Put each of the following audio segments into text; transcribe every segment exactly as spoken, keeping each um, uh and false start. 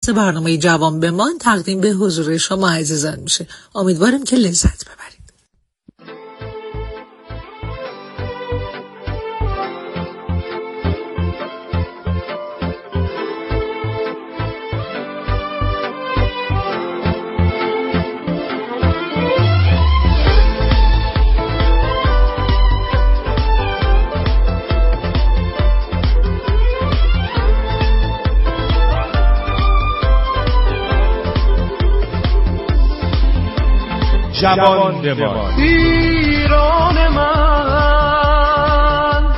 پادکست برنامه جوان بمان تقدیم به حضور شما عزیزان میشه. امیدواریم که لذت ببرید. جوان بمان. ایران من،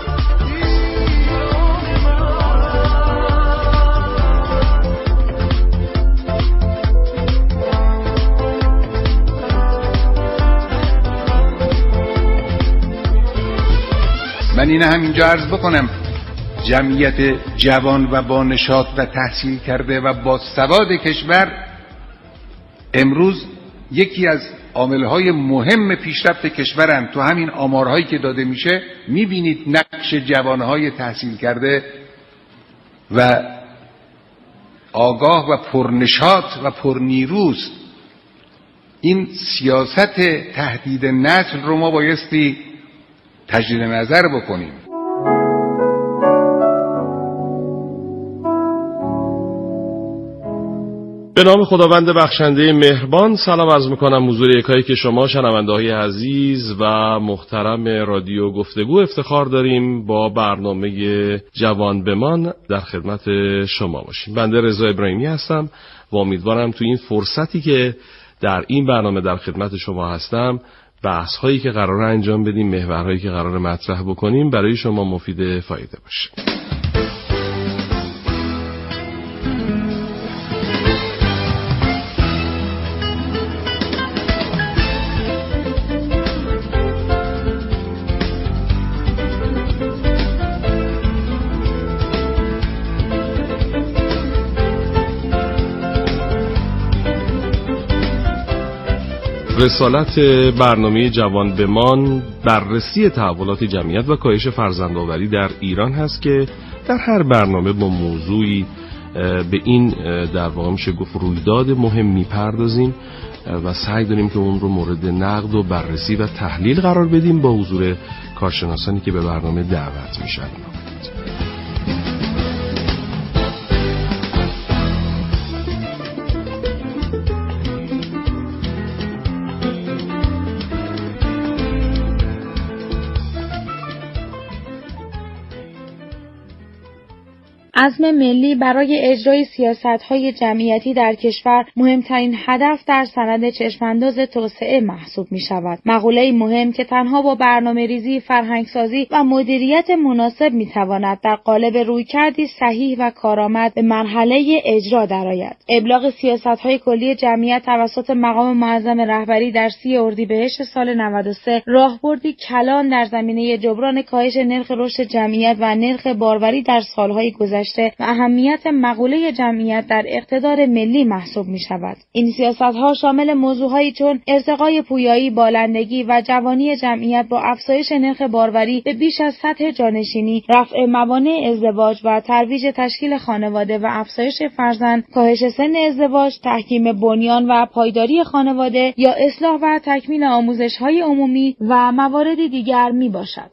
من اینه همینجا عرض بکنم جمعیت جوان و با نشاط و تحصیل کرده و با سواد کشور امروز یکی از عاملهای مهم پیشرفت کشورند. تو همین آمارهایی که داده میشه میبینید نقش جوانهای تحصیل کرده و آگاه و پرنشاط و پرنیروست. این سیاست تهدید نسل رو ما بایستی تجدید نظر بکنیم. به نام خداوند بخشنده مهربان سلام عرض میکنم حضور یکایی که شما شنونده های عزیز و محترم رادیو گفتگو افتخار داریم با برنامه جوان بمان در خدمت شما باشیم. بنده رضا ابراهیمی هستم و امیدوارم تو این فرصتی که در این برنامه در خدمت شما هستم بحث هایی که قرار انجام بدیم، محورهایی که قرار مطرح بکنیم برای شما مفید فایده باشه. رسالت برنامه جوان بمان بررسی تحولات جمعیت و کاهش فرزندآوری در ایران هست که در هر برنامه با موضوعی به این در واقع میشه گفت رویداد مهم میپردازیم و سعی داریم که اون رو مورد نقد و بررسی و تحلیل قرار بدیم با حضور کارشناسانی که به برنامه دعوت میشن. عزم ملی برای اجرای سیاست‌های جمعیتی در کشور مهمترین هدف در سند چشمانداز توسعه محسوب می‌شود. مقوله‌ای مهم که تنها با برنامه‌ریزی، فرهنگسازی و مدیریت مناسب می‌تواند در قالب رویکردی صحیح و کارآمد به مرحله اجرا درآید. ابلاغ سیاست‌های کلی جمعیت توسط مقام معظم رهبری در سی اردیبهشت سال نود و سه راهبردی کلان در زمینه جبران کاهش نرخ رشد جمعیت و نرخ باروری در سال‌های گذشته و اهمیت مقوله جمعیت در اقتدار ملی محسوب می شود. این سیاست‌ها شامل موضوعهایی چون ارتقای پویایی، بالندگی و جوانی جمعیت با افزایش نرخ باروری به بیش از سطح جانشینی، رفع موانع ازدواج و ترویج تشکیل خانواده و افزایش فرزند، کاهش سن ازدواج، تحکیم بنیان و پایداری خانواده یا اصلاح و تکمیل آموزش‌های عمومی و مواردی دیگر می باشد.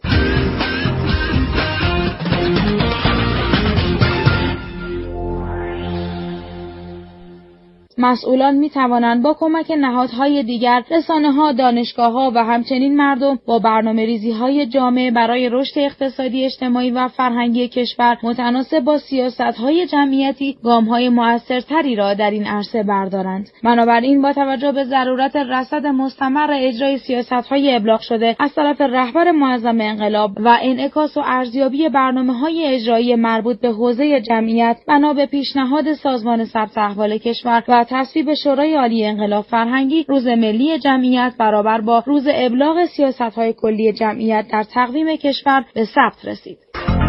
مسئولان می توانند با کمک نهادهای دیگر، رسانه‌ها، دانشگاه‌ها و همچنین مردم با برنامه‌ریزی‌های جامع برای رشد اقتصادی، اجتماعی و فرهنگی کشور متناسب با سیاست‌های جمعیتی گام‌های مؤثرتری را در این عرصه بردارند. بنابراین با توجه به ضرورت رصد مستمر اجرای سیاست‌های ابلاغ شده از طرف رهبر معظم انقلاب و انعکاس و ارزیابی برنامه‌های اجرایی مربوط به حوزه جمعیت، بنا به پیشنهاد سازمان ثبت احوال کشور و تصویب شورای عالی انقلاب فرهنگی، روز ملی جمعیت برابر با روز ابلاغ سیاست‌های کلی جمعیت در تقویم کشور به ثبت رسید.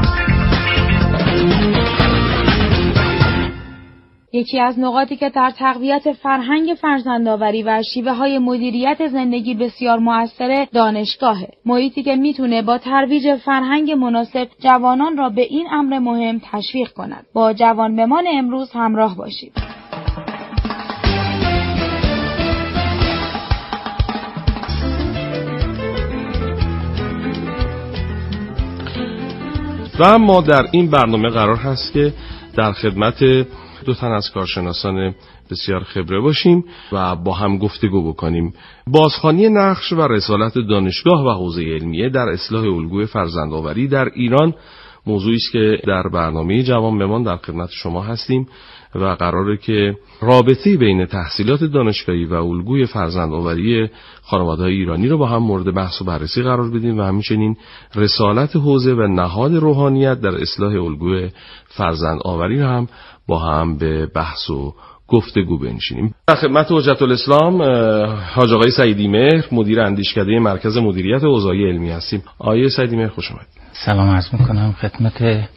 یکی از نقاطی که در تقویت فرهنگ فرزندآوری و شیوه‌های مدیریت زندگی بسیار مؤثره دانشگاهه. محیطی که میتونه با ترویج فرهنگ مناسب جوانان را به این امر مهم تشویق کند. با جوان بمان امروز همراه باشید. و ما در این برنامه قرار هست که در خدمت دو تن از کارشناسان بسیار خبره باشیم و با هم گفتگو بکنیم. بازخوانی نقش و رسالت دانشگاه و حوزه علمیه در اصلاح الگوی فرزندآوری در ایران موضوعی است که در برنامه جوان بمان در خدمت شما هستیم و قراره که رابطه بین تحصیلات دانشگاهی و الگوی فرزندآوری خانواده‌های ایرانی رو با هم مورد بحث و بررسی قرار بدیم و همچنین رسالت حوزه و نهاد روحانیت در اصلاح الگوی فرزندآوری رو هم با هم به بحث و گفتگو بنشینیم. در خدمت حجت الاسلام حاج آقای سعیدی مهر، مدیر اندیشکده مرکز مدیریت حوزه‌های علمی هستیم. آقای سعیدی مهر خوش آمدید. سلام عرض می‌کنم خدمت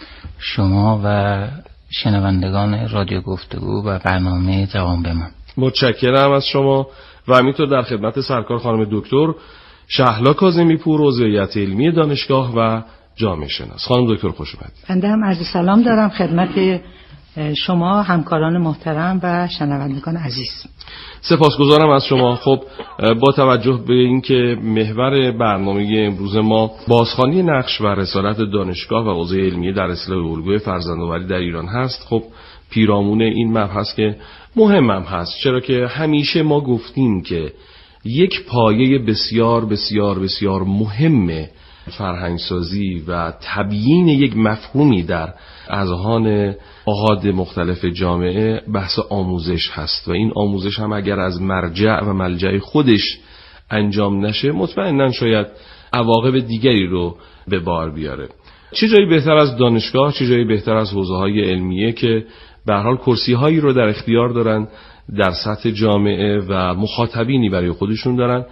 شما و شنوندگان رادیو گفتگو و برنامه جوان بمان. متشکرم از شما و همینطور در خدمت سرکار خانم دکتر شهلا کاظمی پور، عضو هیئت علمی دانشگاه و جامعه شناس. خانم دکتر خوش اومدید. بنده هم عرض سلام دارم خدمت شما همکاران محترم و شنوندگان عزیز. سپاسگزارم از شما. خب با توجه به اینکه محور برنامه امروز ما بازخوانی نقش و رسالت دانشگاه و حوزه علمیه در اصلاح الگوی فرزندآوری در ایران هست، خب پیرامون این مبحث که مهمم هست، چرا که همیشه ما گفتیم که یک پایه بسیار بسیار بسیار مهمه فرهنگسازی و تبیین یک مفهومی در اذهان احاد مختلف جامعه بحث آموزش هست و این آموزش هم اگر از مرجع و ملجع خودش انجام نشه مطمئناً شاید عواقب دیگری رو به بار بیاره. چه جایی بهتر از دانشگاه، چه جایی بهتر از حوزه‌های علمیه که به هر حال کرسی‌هایی رو در اختیار دارن در سطح جامعه و مخاطبینی برای خودشون دارن،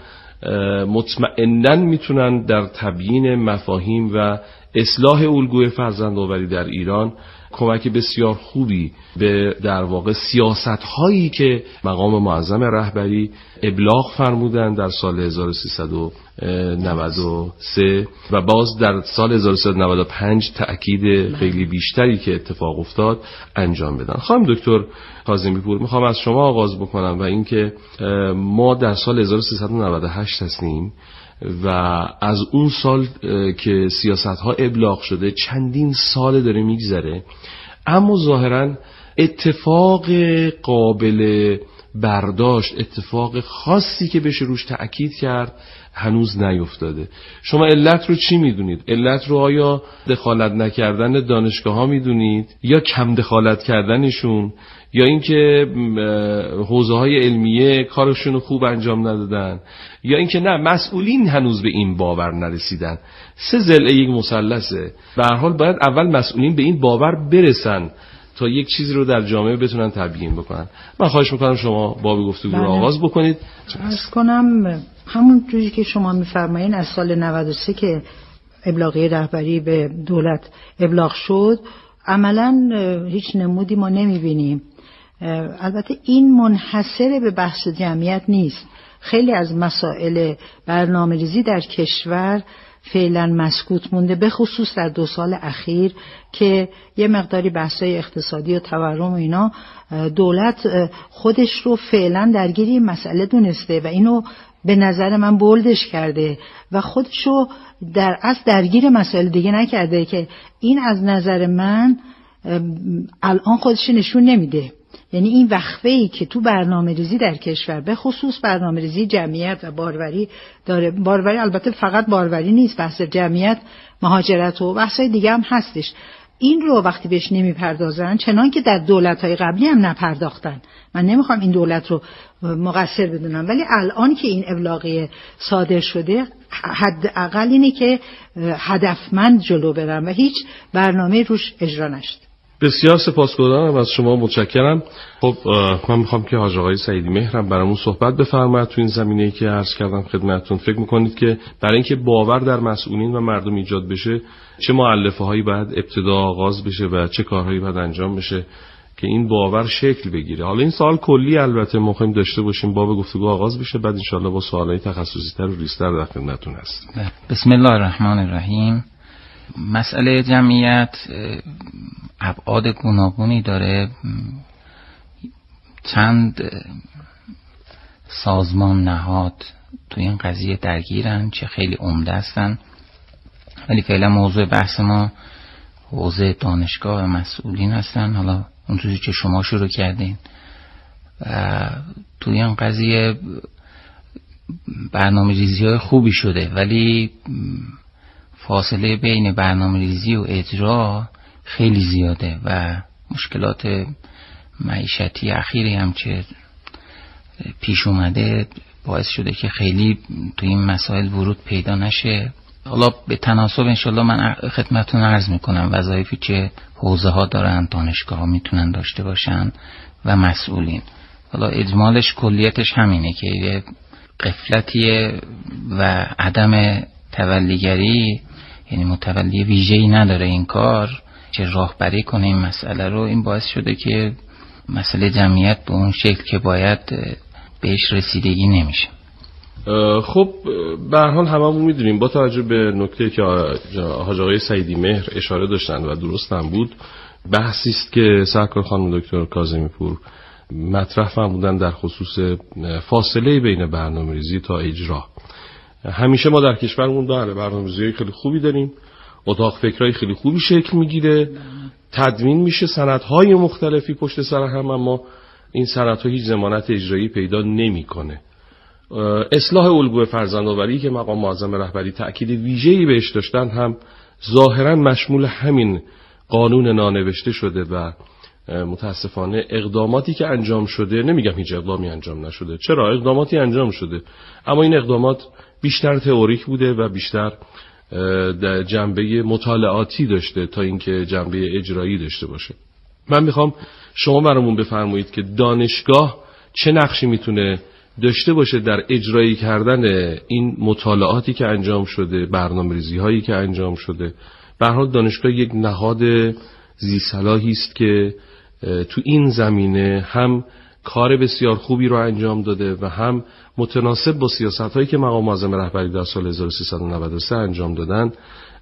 مطمئناً میتونن در تبیین مفاهیم و اصلاح الگوی فرزندآوری در ایران کمک بسیار خوبی به در واقع سیاست‌هایی که مقام معظم رهبری ابلاغ فرمودن در سال هزار و سیصد و نود و سه و باز در سال هزار و سیصد و نود و پنج تأکید خیلی بیشتری که اتفاق افتاد انجام بدن. خانم دکتر کاظمی پور، میخوام از شما آغاز بکنم و اینکه ما در سال هزار و سیصد و نود و هشت هستیم و از اون سال که سیاست‌ها ابلاغ شده چندین سال داره میگذره، اما ظاهراً اتفاق قابل برداشت، اتفاق خاصی که بشه روش تأکید کرد هنوز نیفتاده. شما علت رو چی میدونید؟ علت رو آیا دخالت نکردن دانشگاه ها میدونید یا کم دخالت کردنشون یا اینکه حوزه های علمیه کارشون رو خوب انجام ندادن یا اینکه نه مسئولین هنوز به این باور نرسیدن؟ سه ضلع یک مثلثه. به هر حال باید اول مسئولین به این باور برسن تا یک چیزی رو در جامعه بتونن تبیین بکنن. من خواهش میکنم شما باب گفتگو رو آغاز بکنید. عرض کنم همون جوری که شما میفرمایین از سال نود و سه که ابلاغیه رهبری به دولت ابلاغ شد عملاً هیچ نمودی ما نمیبینیم. البته این منحصر به بحث جمعیت نیست. خیلی از مسائل برنامه‌ریزی در کشور فعلا مسکوت مونده، به خصوص در دو سال اخیر که یه مقداری بحثای اقتصادی و تورم و اینا دولت خودش رو فعلا درگیری این مسئله دونسته و اینو به نظر من بولدش کرده و خودش رو در اصل درگیر مسائل دیگه نکرده که این از نظر من الان خودش نشون نمیده. یعنی این وقفه‌ای که تو برنامه ریزی در کشور به خصوص برنامه ریزی جمعیت و باروری داره، باروری البته فقط باروری نیست، بحث جمعیت، مهاجرت و بحثای دیگه هم هستش، این رو وقتی بهش نمیپردازن چنان که در دولت‌های قبلی هم نپرداختن، من نمیخوام این دولت رو مقصر بدونم، ولی الان که این ابلاغیه صادر شده حداقل اینه که هدفمند جلو برن و هیچ برنامه روش اجرا نشد. بسیار سپاسگزارم از شما، متشکرم. خب من میخوام که حاج آقای سعیدی مهرم برامون صحبت بفرمایید تو این زمینه‌ای که عرض کردم خدمتتون. فکر میکنید که برای اینکه باور در مسئولین و مردم ایجاد بشه چه مؤلفه‌هایی باید ابتدا آغاز بشه و چه کارهایی باید انجام بشه که این باور شکل بگیره؟ حالا این سوال کلی البته مهم داشته باشیم، باب گفتگو آغاز بشه، بعد انشالله با سوالای تخصصی‌تر و ریزتر در خدمتتون هستیم. بسم الله الرحمن الرحیم. مسئله جمعیت ابعاد گوناگونی داره. چند سازمان نهاد تو این قضیه درگیرن، چه خیلی عمده هستن، ولی فعلا موضوع بحث ما حوزه دانشگاه مسئولین هستن، حالا اونجوری که شما شروع کردین. و توی این قضیه برنامه ریزی های خوبی شده، ولی فاصله بین برنامه ریزی و اجرا خیلی زیاده و مشکلات معیشتی اخیری هم که پیش اومده باعث شده که خیلی تو این مسائل ورود پیدا نشه. حالا به تناسب انشالله من خدمتتون عرض میکنم وظایفی که حوزه ها دارن، دانشگاه ها میتونن داشته باشن و مسئولین. حالا اجمالش کلیتش همینه که یه غفلتیه و عدم تولیگری، یعنی متولی ویژه‌ای نداره این کار که راهبری کنه این مسئله رو. این باعث شده که مسئله جمعیت به اون شکل که باید بهش رسیدگی نمیشه. خب به هر حال هممون میدونیم با توجه به نکته که حاج آقای سعیدی مهر اشاره داشتن و درست هم بود، بحثی است که سرکار خانم دکتر کاظمی پور مطرح فرمودن در خصوص فاصله بین برنامه‌ریزی تا اجرا. همیشه ما در کشورمون داره برنامه‌ریزی خیلی خوبی داریم، اتاق فکرای خیلی خوبی شکل میگیره، تدوین میشه سندهای مختلفی پشت سر هم، اما این سندها هیچ ضمانت اجرایی پیدا نمیکنه. اصلاح الگوی فرزندآوری که مقام معظم رهبری تأکید ویژه‌ای بهش داشتن هم ظاهراً مشمول همین قانون نانوشته شده و متاسفانه اقداماتی که انجام شده، نمیگم هیچ اقدامی انجام نشده، چرا اقداماتی انجام شده، اما این اقدامات بیشتر تئوریک بوده و بیشتر جنبه مطالعاتی داشته تا اینکه جنبه اجرایی داشته باشه. من میخوام شما برامون بفرمایید که دانشگاه چه نقشی میتونه داشته باشه در اجرایی کردن این مطالعاتی که انجام شده، برنامه‌ریزی هایی که انجام شده. به هر حال دانشگاه یک نهاد ذی‌صلاحی است که تو این زمینه هم کار بسیار خوبی رو انجام داده و هم متناسب با سیاست‌هایی که مقام معظم رهبری در سال هزار و سیصد و نود و سه انجام دادن.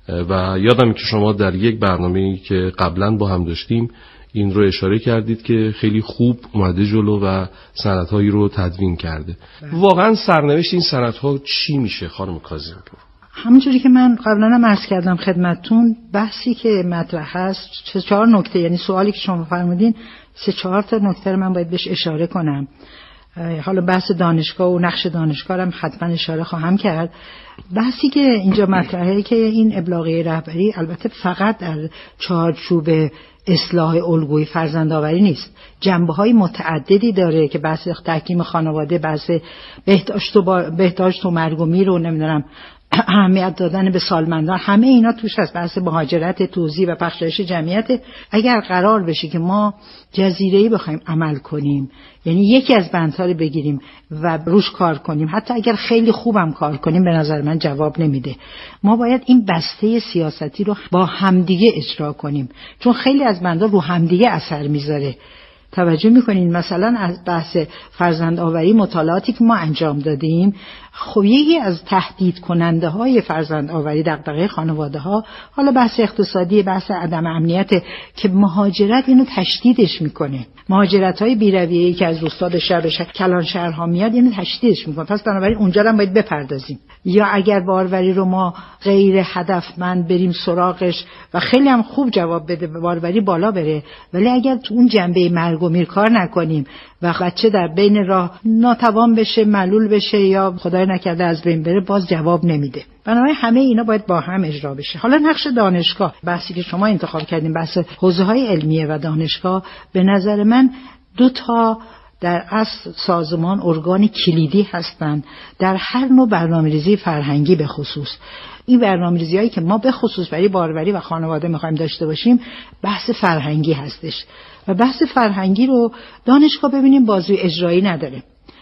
و یادم که شما در یک برنامه‌ای که قبلا با هم داشتیم این رو اشاره کردید که خیلی خوب اومده جلو و سندهایی رو تدوین کرده. واقعا سرنوشت این سندها چی میشه خانم کاظمی پور؟ همونجوری که من قبلا هم عرض کردم خدمتتون، بحثی که مطرح هست سه چهار نکته، یعنی سوالی که شما فرمودین سه چهار تا نکته رو من باید بهش اشاره کنم. حالا بحث دانشگاه و نقش دانشگاه هم حتما اشاره خواهم کرد. بحثی که اینجا مطرحه که این ابلاغیه رهبری البته فقط در چارچوب اصلاح الگوی فرزندآوری نیست، جنبه‌های متعددی داره که بحث تحکیم خانواده، بحث بهداشت و بهداشت و مرگ و میر رو نمیدونم اهمیت دادن به سالمندان، همه اینا توش هست. بحث مهاجرت، توزیع و پخشایش جمعیت. اگر قرار بشه که ما جزیره‌ای بخوایم عمل کنیم، یعنی یکی از بندها رو بگیریم و روش کار کنیم، حتی اگر خیلی خوبم کار کنیم، به نظر من جواب نمیده. ما باید این بسته سیاستی رو با همدیگه اجرا کنیم، چون خیلی از بندها رو همدیگه اثر میذاره. توجه میکنین مثلا از بحث فرزند آوری مطالعاتی که ما انجام دادیم، خب یکی از تهدید کننده های فرزند آوری دغدغه خانواده ها، حالا بحث اقتصادی، بحث عدم امنیت که مهاجرت اینو تشدیدش میکنه. مهاجرت های بی‌رویه‌ای که از روستاد شهر به کلان شهرها میاد اینو تشدیدش میکنه. پس بنابراین اونجا هم باید بپردازیم. یا اگر باروری رو ما غیر هدفمند بریم سراغش و خیلی هم خوب جواب بده، باروری بالا بره، ولی اگر تو اون جنبه مرگ و میر کار نکنیم و بچه در بین راه ناتوان بشه، معلول بشه یا خدای نکرده از بین بره، باز جواب نمیده. بنابراین همه اینا باید با هم اجرا بشه. حالا نقش دانشگاه، بحثی که شما انتخاب کردین، بحث حوزه‌های علمیه و دانشگاه، به نظر من دو تا در اصل سازمان ارگان کلیدی هستند در هر نوع برنامه‌ریزی فرهنگی. به خصوص این برنامه‌ریزی‌هایی که ما به خصوص برای باروری و خانواده می‌خوایم داشته باشیم، بحث فرهنگی هستش و بحث فرهنگی رو دانشگاه ببینیم بازوی اجرایی نداره،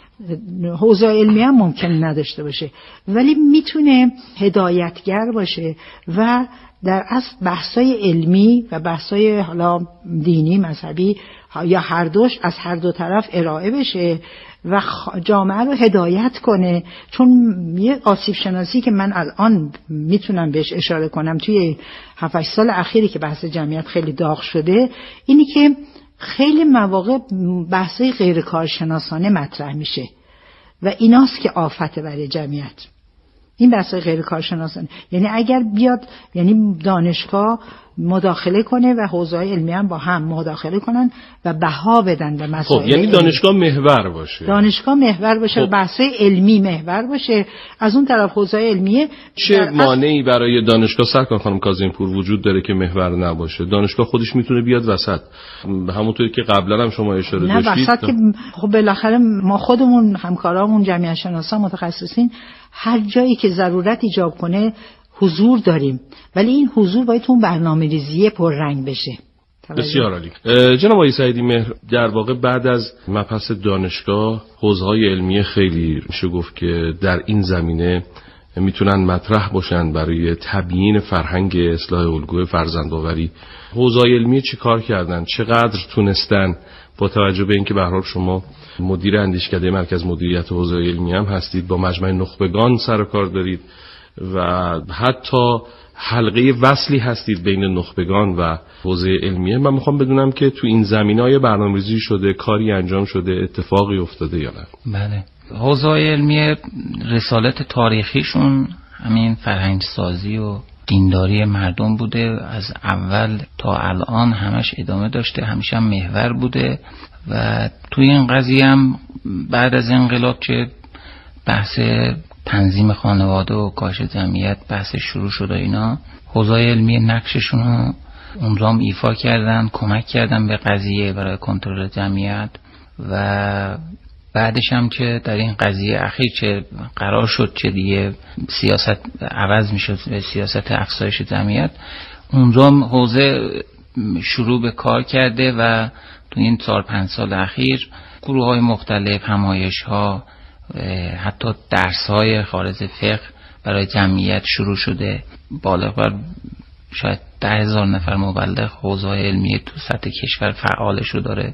حوزه علمی هم ممکن نداشته باشه، ولی میتونه هدایتگر باشه و در اصل بحثای علمی و بحثای حالا دینی، مذهبی یا هر دوش از هر دو طرف ارائه بشه و جامعه رو هدایت کنه. چون یه آسیب شناسی که من الان میتونم بهش اشاره کنم توی هفت هشت سال اخیری که بحث جمعیت خیلی داغ شده، اینی که خیلی مواقع بحثای غیر کارشناسانه مطرح میشه و ایناست که آفت برای جمعیت. این بحثای غیر کارشناسانه، یعنی اگر بیاد، یعنی دانشگاه مداخله کنه و حوزه‌های علمی هم با هم مداخله کنن و بها بدن به مسائل. خب یعنی دانشگاه محور باشه. دانشگاه محور باشه، خب. بحث‌های علمی محور باشه. از اون طرف حوزه‌های علمیه چه مانعی برای دانشگاه سرکار خانم کاظمی‌پور وجود داره که محور نباشه؟ دانشگاه خودش میتونه بیاد وسط، همونطوری که قبلا هم شما اشاره داشتید. نه وسط که خب بالاخره ما خودمون همکارامون جمعیت شناسا متخصصین هر جایی که ضرورت ایجاب کنه حضور داریم، ولی این حضور باید اون برنامه‌ریزی پررنگ بشه. بسیار عالی. جناب آقای سعیدی مهر، در واقع بعد از مبحث دانشگاه حوزه‌های علمی خیلی میشه گفت که در این زمینه میتونن مطرح باشن برای تبیین فرهنگ اصلاح الگوی فرزندآوری. حوزه‌های علمی چی کار کردن؟ چقدر تونستن با توجه به اینکه به هر حال شما مدیر اندیشکده مرکز مدیریت حوزه علمی هم هستید، با مجمع نخبگان سر و کار دارید و حتی حلقه وصلی هستید بین نخبگان و حوزه علمیه. من میخوام بدونم که تو این زمینه‌های برنامه‌ریزی شده، کاری انجام شده، اتفاقی افتاده یا نه؟ بله. حوزه علمیه رسالت تاریخیشون همین فرهنگ سازی و دینداری مردم بوده، از اول تا الان همش ادامه داشته، همیشه هم محور بوده و توی این قضیه هم بعد از انقلاب که بحث تنظیم خانواده و کاهش جمعیت بحث شروع شد و اینا، حوزه علمی نقششون رو اونجام ایفا کردن، کمک کردن به قضیه برای کنترل جمعیت و بعدش هم که در این قضیه اخیر که قرار شد که دیگه سیاست عوض میشد به سیاست افزایش جمعیت، اونجام حوزه شروع به کار کرده و تو این چهار پنج سال اخیر گروه های مختلف، همایش ها، حتی درس های خارج فقه برای جمعیت شروع شده. بالغ بر شاید ده هزار نفر مبلغ حوزه علمی تو سطح کشور فعالش رو داره.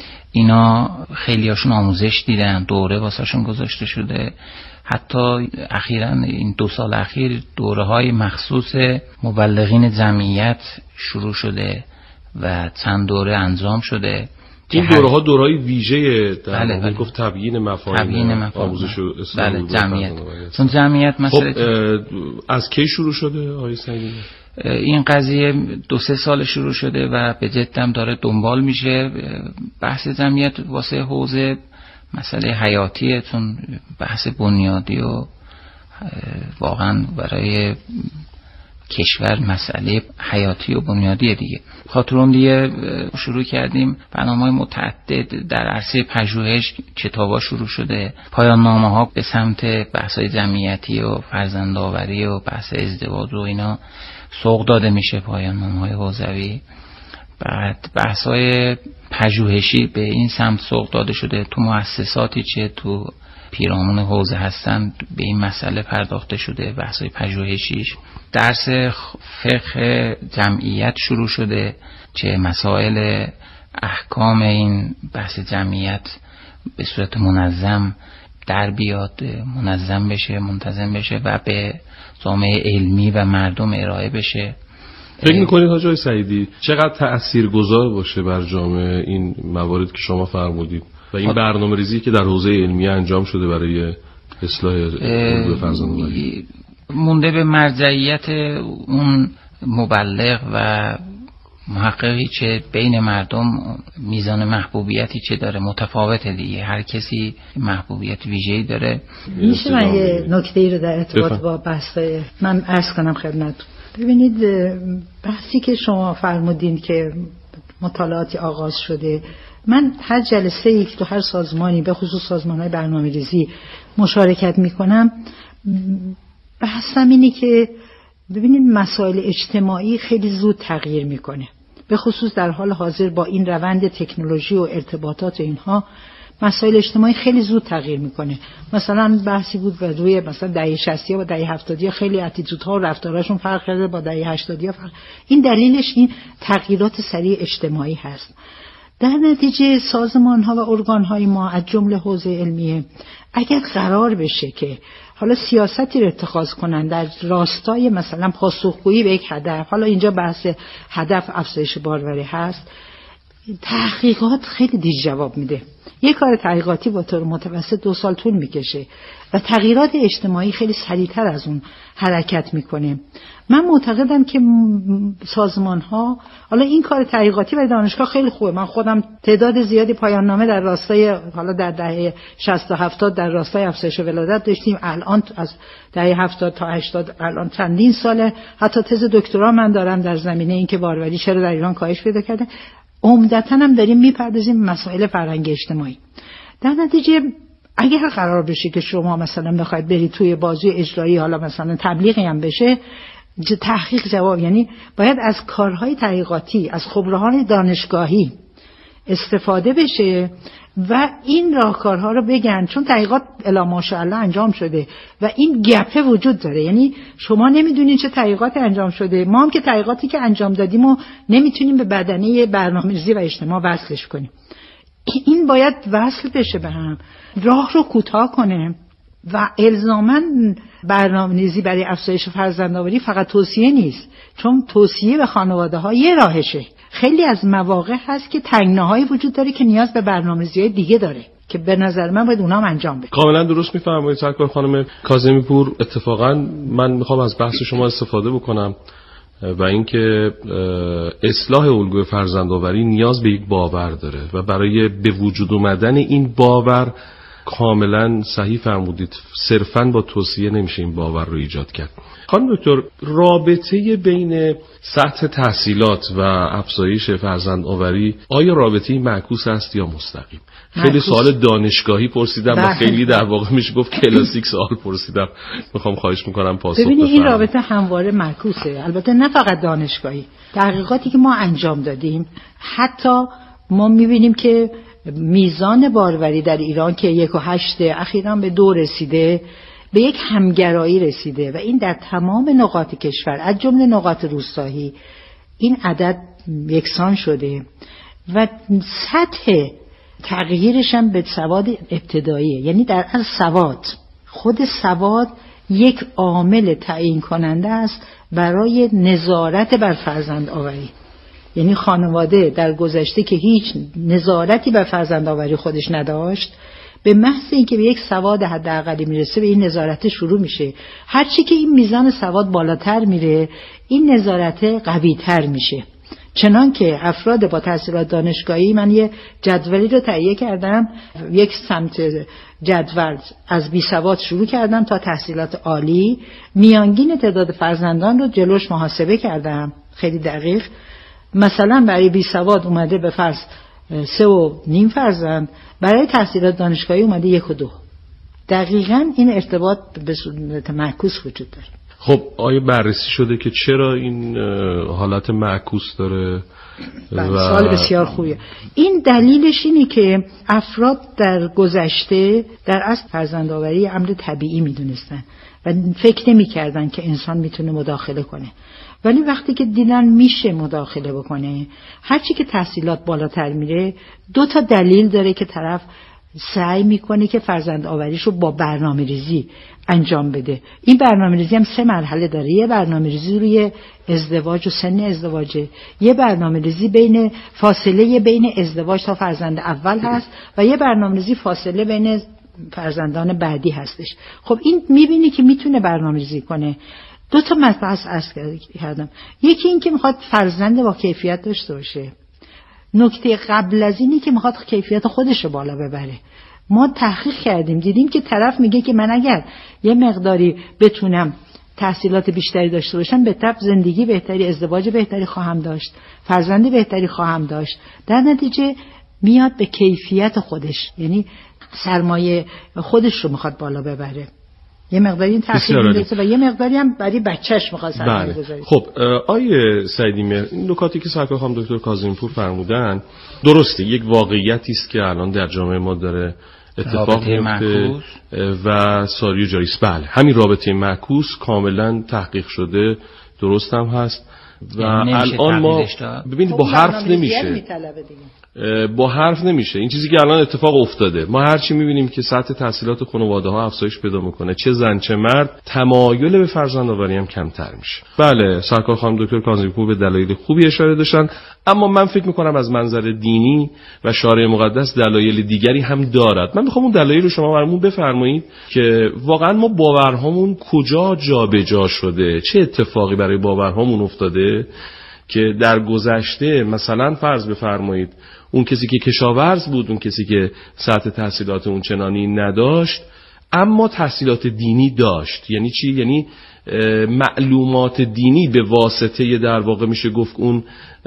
اینا خیلی هاشون آموزش دیدن، دوره واسهشون گذاشته شده. حتی اخیراً این دو سال اخیر دوره های مخصوص مبلغین جمعیت شروع شده و چند دوره انجام شده. این دوره ها دوره های ویژه در بله بله. گفت تبیین مفاهیم، تبیین مفاهیم آموزش و اصلاح بله جمعیت. چون جمعیت مثلا خب از کی شروع شده آقای سعیدی؟ این قضیه دو سه سال شروع شده و به جدم داره دنبال میشه. بحث جمعیت واسه حوزه مسئله حیاتیه، چون بحث بنیادی و واقعا برای کشور مسئله حیاتی و بنیادی دیگه. خاطرون دیگه شروع کردیم برنامه‌های متعدد در عرصه پژوهش، کتابا شروع شده، پایان نامه‌ها به سمت بحث‌های جمعیتی و فرزندآوری و بحث ازدواج و اینا سوق داده میشه، پایان نامه‌های حوزوی. بعد بحث‌های پژوهشی به این سمت سوق داده شده، تو مؤسساتی چه تو پیرامون حوزه هستن به این مسئله پرداخته شده، بحث‌های پژوهشیش. درس فقه جمعیت شروع شده چه مسائل احکام این بحث جمعیت به صورت منظم در بیاد، منظم بشه، منتظم بشه و به جامعه علمی و مردم ارائه بشه. فکر می‌کنید حاج آقای سعیدی چقدر تأثیرگذار باشه بر جامعه این موارد که شما فرمودید و این برنامه‌ریزی که در حوزه علمی انجام شده برای اصلاح الگوی فرزندآوری؟ مونده به مرجعیت اون مبلغ و محققی که بین مردم میزان محبوبیتی که داره متفاوته دیگه، هر کسی محبوبیت ویژه‌ای داره. میشه من یه نکته‌ای رو در ارتباط با بحث من عرض کنم خدمت؟ ببینید بحثی که شما فرمودین که مطالعاتی آغاز شده، من هر جلسه ای که تو هر سازمانی به خصوص سازمان‌های برنامه‌ریزی مشارکت میکنم، بحثم اینه که ببینید مسائل اجتماعی خیلی زود تغییر میکنه، به خصوص در حال حاضر با این روند تکنولوژی و ارتباطات و اینها مسائل اجتماعی خیلی زود تغییر میکنه. مثلا بحثی بود روی مثلا دهه شصت با دهه هفتاد خیلی اتیتودها و رفتاراشون فرق کرده با دهه هشتاد فرق. این دلیلش این تغییرات سریع اجتماعی هست. در نتیجه سازمان‌ها و ارگان‌های ما از جمله حوزه علمیه اگر قرار بشه که حالا سیاستی رو اتخاذ کنن در راستای مثلا پاسخگویی به یک هدف، حالا اینجا بحث هدف افزایش باروری هست، تحقیقات خیلی دیر جواب میده. یک کار تحقیقاتی با طور متوسط دو سال طول میکشه و تغییرات اجتماعی خیلی سریعتر از اون حرکت میکنه. من معتقدم که سازمان ها، حالا این کار تحقیقاتی برای دانشگاه خیلی خوبه، من خودم تعداد زیادی پایان نامه در راستای، حالا در دهه شصت و هفتاد در راستای افزایش ولادت داشتیم، الان از دهه هفتاد تا هشتاد الان چندین ساله، حتی تز دکترا من دارم در زمینه این که باروری چرا در ایران کاهش پیدا کرده. عمدتاً هم داریم میپردازیم مسائل فرهنگ اجتماعی. در نتیجه اگر قرار بشه که شما مثلا بخواید برید توی بازی اجرایی، حالا مثلا تبلیغی هم بشه، تحقیق جواب، یعنی باید از کارهای تحقیقاتی از خبرهان دانشگاهی استفاده بشه و این راهکارها رو بگن، چون تحقیقات الا ماشاءالله انجام شده و این گپه وجود داره. یعنی شما نمیدونین چه تحقیقاتی انجام شده، ما هم که تحقیقاتی که انجام دادیم و نمیتونیم به بدنه برنامه‌ریزی و اجتماع وصلش کنیم. این باید وصل بشه به هم، راه رو کوتاه کنه و الزاماً برنامه‌ریزی برای افزایش فرزندآوری فقط توصیه نیست، چون توصیه به خانواده‌ها یه راهشه. خیلی از مواقع هست که تنگناهایی وجود داره که نیاز به برنامه‌ریزی دیگه داره که به نظر من باید اونام انجام بده. کاملا درست میفرمایید سرکار خانم کاظمی پور. اتفاقا من میخوام از بحث شما استفاده بکنم و اینکه اصلاح الگوی فرزندآوری نیاز به یک باور داره و برای به وجود اومدن این باور کاملا صحیح فرمودید، صرفاً با توصیه نمیشه این باور رو ایجاد کرد. خانم دکتر، رابطه بین سطح تحصیلات و افزایش فرزندآوری آیا رابطه‌ای معکوس است یا مستقیم؟ خیلی سوال دانشگاهی پرسیدم و خیلی در واقع میشه گفت کلاسیک سوال پرسیدم. میخوام خواهش میکنم پاسخ بفرمایید. ببینید این رابطه همواره معکوسه، البته نه فقط دانشگاهی. تحقیقاتی که ما انجام دادیم، حتی ما میبینیم که میزان باروری در ایران که یک و هشت اخیراً به دو رسیده، به یک همگرایی رسیده و این در تمام نقاط کشور از جمله نقاط روستایی این عدد یکسان شده و سطح تغییرش هم به سواد ابتداییه. یعنی در از سواد، خود سواد یک عامل تعیین کننده است برای نظارت بر فرزند آوری. یعنی خانواده در گذشته که هیچ نظارتی بر فرزندآوری خودش نداشت، به محض اینکه به یک سواد حداقلی میرسه به این نظارت شروع میشه. هرچی که این میزان سواد بالاتر میره این نظارت قوی‌تر میشه. چنان که افراد با تحصیلات دانشگاهی، من یه جدولی رو تهیه کردم، یک سمت جدول از بی سواد شروع کردم تا تحصیلات عالی، میانگین تعداد فرزندان رو جلوش محاسبه کردم خیلی دقیق. مثلا برای بی سواد اومده به فرض سه و نیم فرزند، برای تحصیلات دانشگاهی اومده یک و دو. دقیقاً این ارتباط به صورت معکوس وجود داره. خب آیا بررسی شده که چرا این حالت معکوس داره؟ و سوال بسیار خوبیه. این دلیلش اینه که افراد در گذشته در اصل فرزندآوری امر طبیعی میدونستن و فکر نمی‌کردن که انسان میتونه مداخله کنه، ولی وقتی که دیدن میشه مداخله بکنه، هرچی که تحصیلات بالاتر میره دو تا دلیل داره که طرف سعی میکنه که فرزند آوریشو با برنامه ریزی انجام بده. این برنامه ریزی هم سه مرحله داره. یه برنامه ریزی روی ازدواج و سن ازدواجه، یه برنامه ریزی بین فاصله بین ازدواج تا فرزند اول هست و یه برنامه ریزی فاصله بین فرزندان بعدی هستش. خب این میبینی که میتونه برنامه ریزی کنه. دو تا مبحث عرض کردم. یکی این که میخواد فرزند با کیفیت داشته باشه. نکته قبل از اینی که میخواد کیفیت خودش رو بالا ببره. ما تحقیق کردیم دیدیم که طرف میگه که من اگر یه مقداری بتونم تحصیلات بیشتری داشته باشم به طب زندگی بهتری، ازدواج بهتری خواهم داشت، فرزند بهتری خواهم داشت. در نتیجه میاد به کیفیت خودش، یعنی سرمایه خودش رو میخواد بالا ببره. یه مقداری این تحصیل میرسه و یه مقداری هم برای بچهش میخواد سرمایه گذاری. خب آیه سعیدی مهر، این نکاتی که سرکار خانم دکتر کاظمی پور فرمودن درسته، یک واقعیتی است که الان در جامعه ما داره اتفاق میفته و ساری جاری است. بله، همین رابطه معکوس کاملا تحقیق شده، درست هم هست و الان ما ببینید با حرف نمیشه. با حرف نمیشه. این چیزی که الان اتفاق افتاده، ما هر چی میبینیم که سطح تحصیلات خانواده ها افزایش پیدا میکنه، چه زن چه مرد، تمایل به فرزندآوری هم کمتر میشه. بله، سرکار خانم دکتر کاظمی پور به دلایل خوبی اشاره داشتن، اما من فکر میکنم از منظر دینی و شارع مقدس دلایل دیگری هم دارد. من میخوام اون دلایل رو شما برامون بفرمایید که واقعا ما باورهامون کجا جابجا شده، چه اتفاقی برای باورهامون افتاده که در گذشته مثلا فرض بفرمایید اون کسی که کشاورز بود، اون کسی که سطح تحصیلات اون چنانی نداشت اما تحصیلات دینی داشت. یعنی چی؟ یعنی معلومات دینی به واسطه در واقع میشه گفت اون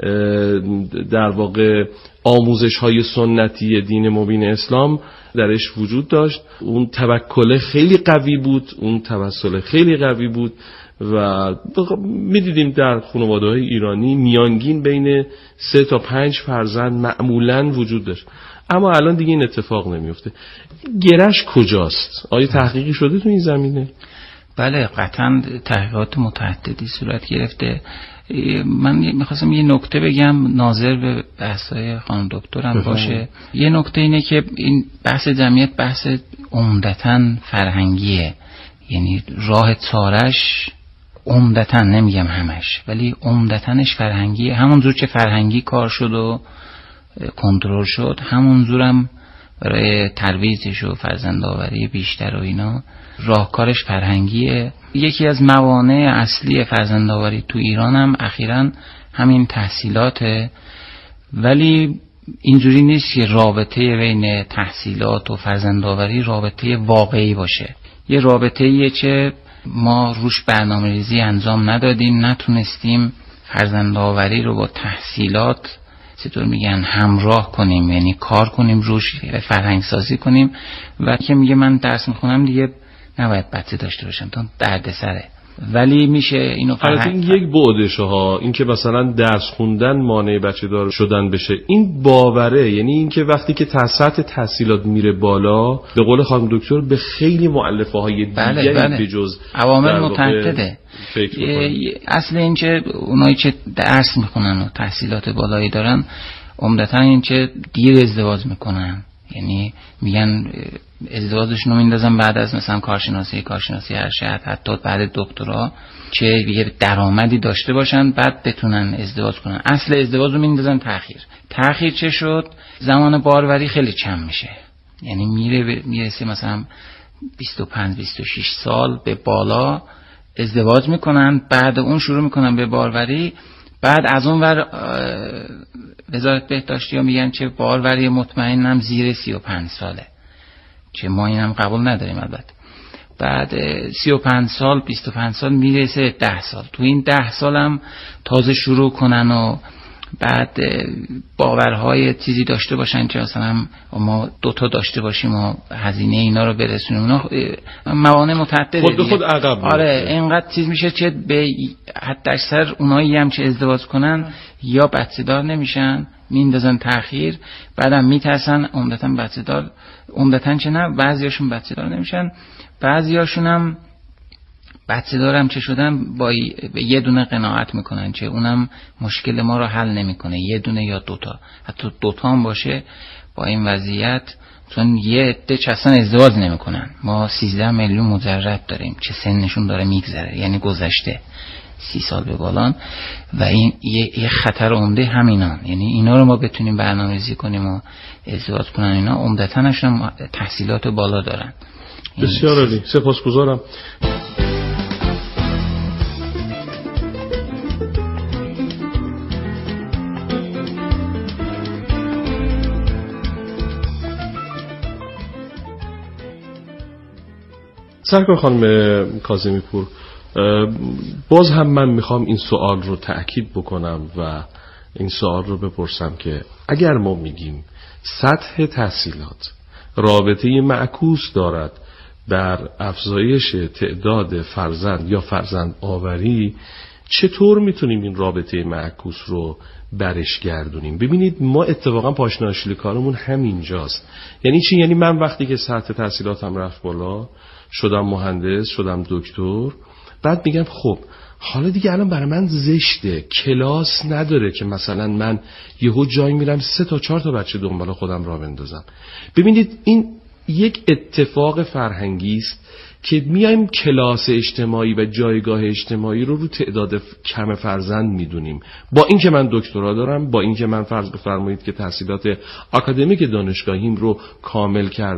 در واقع آموزش های سنتی دین مبین اسلام درش وجود داشت. اون توکل خیلی قوی بود، اون توسل خیلی قوی بود و میدیدیم در خانواده‌های ایرانی میانگین بین سه تا پنج فرزند معمولاً وجود داشت. اما الان دیگه این اتفاق نمیفته. گرش کجاست؟ آیا تحقیقی شده تو این زمینه؟ بله، قطعاً تحقیقات متعددی صورت گرفته. من میخواستم یه نکته بگم ناظر به بحث‌های خانم دکترم باشه. یه نکته اینه که این بحث جمعیت بحث عمدتاً فرهنگیه، یعنی راه چارش عمدتاً، نمیگم همش، ولی عمدتاًش فرهنگیه. همونجور که فرهنگی کار شد و کنترل شد، همونجورم برای ترویجش و فرزندآوری بیشتر و اینا راهکارش فرهنگیه. یکی از موانع اصلی فرزندآوری تو ایران هم اخیراً همین تحصیلاته، ولی اینجوری نیست که رابطه بین تحصیلات و فرزندآوری رابطه واقعی باشه. یه رابطه‌ایه که ما روش برنامه‌ریزی انجام ندادیم، نتونستیم فرزندآوری رو با تحصیلات چطور میگن همراه کنیم، یعنی کار کنیم روش، فرهنگ سازی کنیم. و که میگه من درس میخونم دیگه نباید بچه داشته باشم تا دردسره، ولی میشه اینو فرهنگ. این یک بعدشه ها، این که مثلا درس خوندن مانع بچه دار شدن بشه، این باوره. یعنی این که وقتی که سطح تحصیلات میره بالا، به قول خانم دکتر، به خیلی مؤلفه های دیگری بله بله. به جز عوامل متعدده. اصل این که اونایی که درس میخونن و تحصیلات بالایی دارن عمدتاً این که دیر ازدواج میکنن، یعنی میگن ازدواجشون رو میندازن بعد از مثلا کارشناسی کارشناسی ارشد، حتی بعد دکترا، که یه درآمدی داشته باشن بعد بتونن ازدواج کنن. اصل ازدواج رو میندازن تأخیر. تأخیر چه شد؟ زمان باروری خیلی کم میشه، یعنی میره میرسه مثلا بیست و پنج بیست و شش سال به بالا ازدواج میکنن، بعد اون شروع میکنن به باروری. بعد از اون ور وزارت بهداشتی ها میگن چه باروری مطمئنم زیر سی و پنج ساله، چه ما اینم قبول نداریم البته. بعد سی و پنج سال بیست و پنج سال میرسه ده سال. تو این ده سال هم تازه شروع کنن و بعد باورهای چیزی داشته باشن که مثلا ما دوتا داشته باشیم و هزینه اینا رو برسونیم. اونا موانع متعدده خود به خود عقب. آره، اینقدر چیز میشه که به حد اکثر اونایی هم که ازدواج کنن یا بچه دار نمیشن، میندازن تأخیر، بعدم میترسن عمدتاً بچه دار، عمدتاً چه نه، بعضیاشون بچه دار نمیشن، بعضیاشون هم بچه دارم چه شدن با یه دونه قناعت میکنن، چه اونم مشکل ما رو حل نمیکنه، یه دونه یا دوتا، حتی دوتا هم باشه با این وضعیت، چون یه عده اصلا ازدواج نمیکنن. ما سیزده میلیون مجرد داریم که سنشون داره میگذره، یعنی گذشته سی سال به بالان، و این یه, یه خطر عمده همینان. یعنی اینا رو ما بتونیم برنامه‌ریزی کنیم و ازدواج کنن، اینا عمدتاً هم تحصیلات بالا دارن. بسیار عالی، سپاسگزارم. سرکار خانم کاظمی پور، باز هم من میخوام این سوال رو تأکید بکنم و این سوال رو بپرسم که اگر ما میگیم سطح تحصیلات رابطه معکوس دارد در افزایش تعداد فرزند یا فرزند آوری، چطور میتونیم این رابطه معکوس رو برش گردونیم؟ ببینید ما اتفاقا پاشنه آشیل کارمون همینجاست. یعنی چی؟ یعنی من وقتی که سطح تحصیلاتم رفت بالا، شدم مهندس، شدم دکتر، بعد میگم خب حالا دیگه الان برای من زشته، کلاس نداره که مثلا من یهو جایی میرم سه تا چهار تا بچه دنبال خودم راه بندازم. ببینید این یک اتفاق فرهنگی است که میایم کلاس اجتماعی و جایگاه اجتماعی رو رو تعداد کم فرزند میدونیم. با اینکه من دکترا دارم، با اینکه من فرض بفرمایید که تحصیلات آکادمیک دانشگاهیم رو کامل کردم،